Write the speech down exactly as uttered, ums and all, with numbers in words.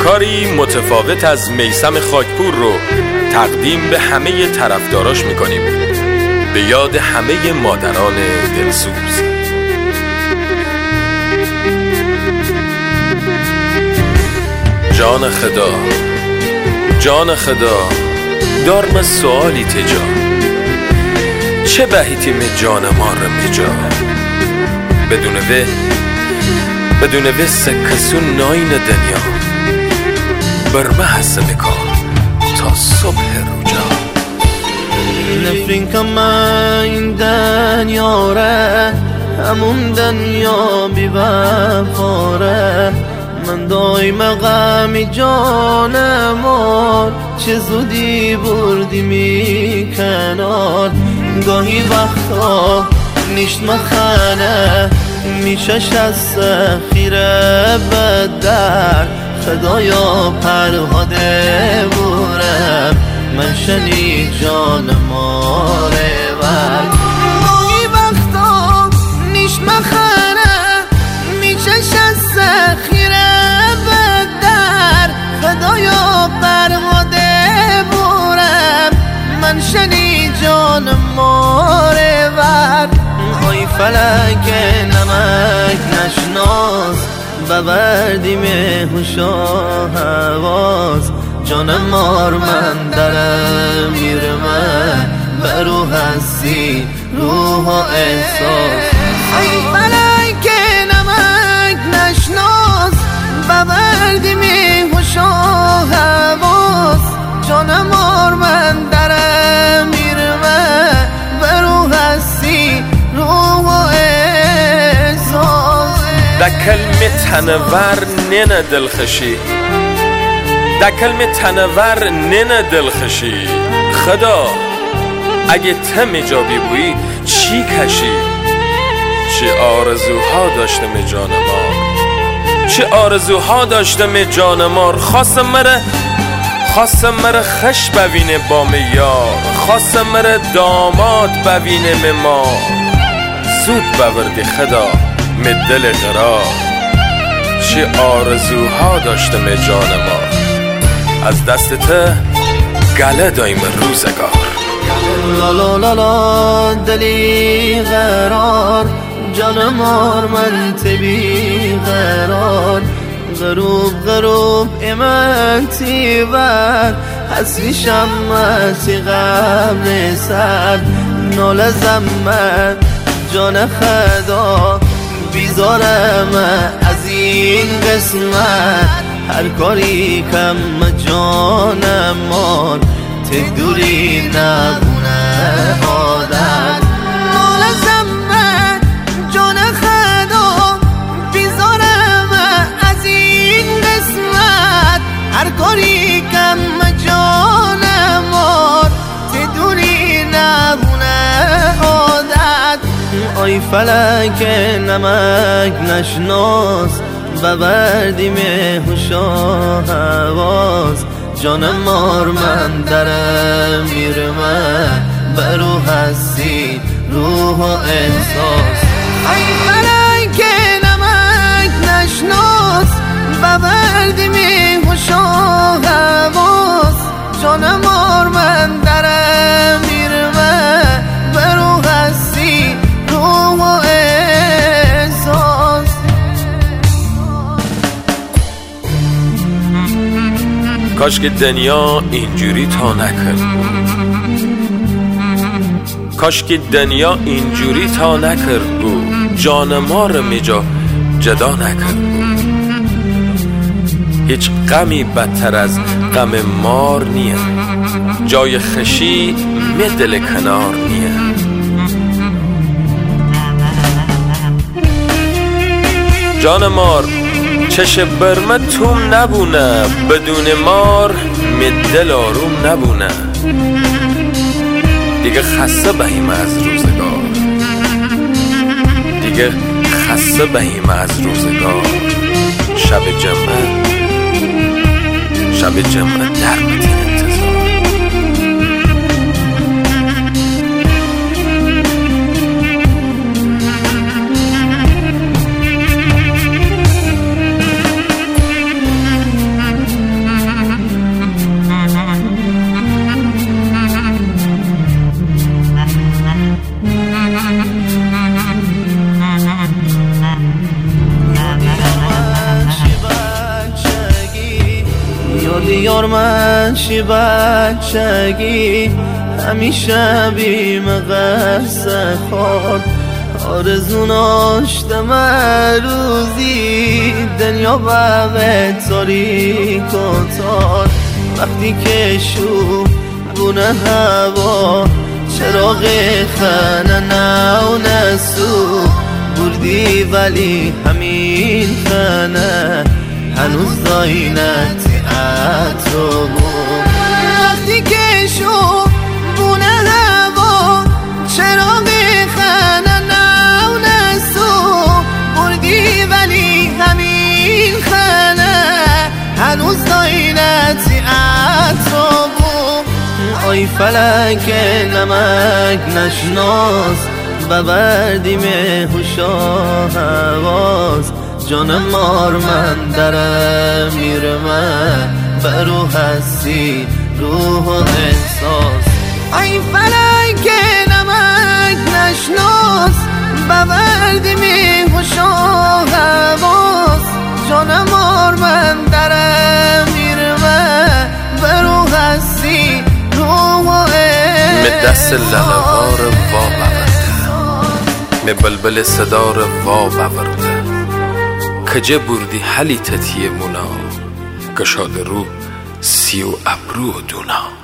کاری متفاوت از میثم خاکپور رو تقدیم به همه طرفداراش میکنیم، به یاد همه مادران دلسوز. جان خدا، جان خدا، دارم سوالی تجا، چه بهیتی می جان ما رو میجا؟ بدون وی بدون وی سکسون ناین دنیا، برمه حسب کار تا صبح روجا. نفرین کم این دنیا ره، همون دنیا بی وفاره. من دایم غمی جانم، چه زودی بردی می کنار. گاهی وقتا نیشت مخانه، میشش از سخیره بدر. خدایا پرهاده بورم، من شنی جان ماره بر. گاهی وقتا نیشت مخانه، میشش از سخیره بدر. خدایا پرهاده بورم، من شنی جان ماره بر. آی فلک نمک نشناس، ببردیم هوش و حواس. جان مار من درم میرمه، برو هستی روح و احساس. آی فلک نمک نشناس، ببردیم هوش و حواس. جان مار من درم میرمه، برو هستی روح و احساس. در کلمه تنور ننه دلخشی، در کلمه تنور ننه دلخشی. خدا اگه تم جابی بویی چی کشی؟ چه آرزوها داشتم جان مار، چه آرزوها داشتم جان مار. خواستم مره خواستم مره خش ببینه با میار، خواستم مره داماد ببینه می ما. زود بوردی خدا می دل قرار، چه آرزوها داشتم جان ما. از دستت گله دایم روزگار. لا لا لا لا دلی قرار، جان مار من تبی قرار. غروب غروب امتی بر، حسی شمتی قبل سر. نال زمت جان خدا، بیزارم از این قسمت. هر کاری کم جانم مار، تدوری نبونه عادت. نال زمت جان خدا، بیزارم از این قسمت. هر کاری کم جانم مار، تدوری نبونه عادت. آی فلک نمک نشناس، ببردیم هوش و حواس. جان مار من درم میرمه، برو هستی روح و احساس. ای فلک نمک نشناس، ببردیم هوش و حواس. جان مار من درم میرمه، برو هستی روح و احساس. کاش که دنیا اینجوری تا نکرد، کاش که دنیا اینجوری تا نکرد بود. جان ما رو میجا جدا نکرد بود. هیچ غمی بدتر از غم مار نیه، جای خشی می دل کنار نیه. جان مار چش برمه توم نبونه، بدون مار می دل آروم نبونه. دیگه خسته بهیم از روزگار، دیگه خسته بهیم از روزگار. شب جمعه شب جمعه در بطیر انتظار. مارمنشی بچگی همیشه بیم قصه خور آرزو ناشتم روزی دنیا به تاریک و تار وقتی که شو بونه هوا چراغ خانه نو نسو بردی ولی همین خانه هنوز داینت عطر بود وقتی که شو بونه هوا چراغ خانه نو نسو بردی ولی همین خانه هنوز داینت عطر بود آی فلک نمک نشناس ببردیم هوشا حواس جان مار من درم میرمه برو هستی روح و احساس ای فلک نمک نشناس ببردیم هوشا حواس جان مار من درم میرمه برو هستی روح و احساس دست لنوار وا بورده می بلبل صدار وا بورده کجه بردی حلی تتیه مونا گشاد رو سی و ابرو دونا